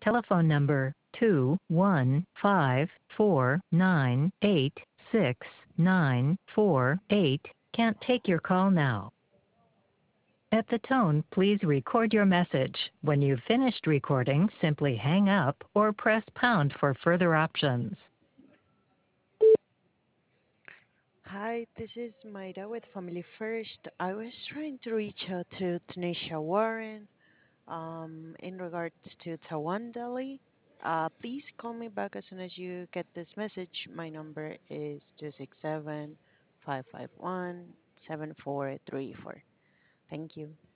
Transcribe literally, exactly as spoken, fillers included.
telephone number two one five four nine eight six nine four eight can't take your call now. At the tone, please record your message. When you've finished recording, simply hang up or press pound for further options. Hi, this is Mayra with Family First. I was trying to reach out to Tanisha Warren um, in regards to Tawandali. Uh, please call me back as soon as you get this message. My number is two six seven, five five one, seven four three four. Thank you.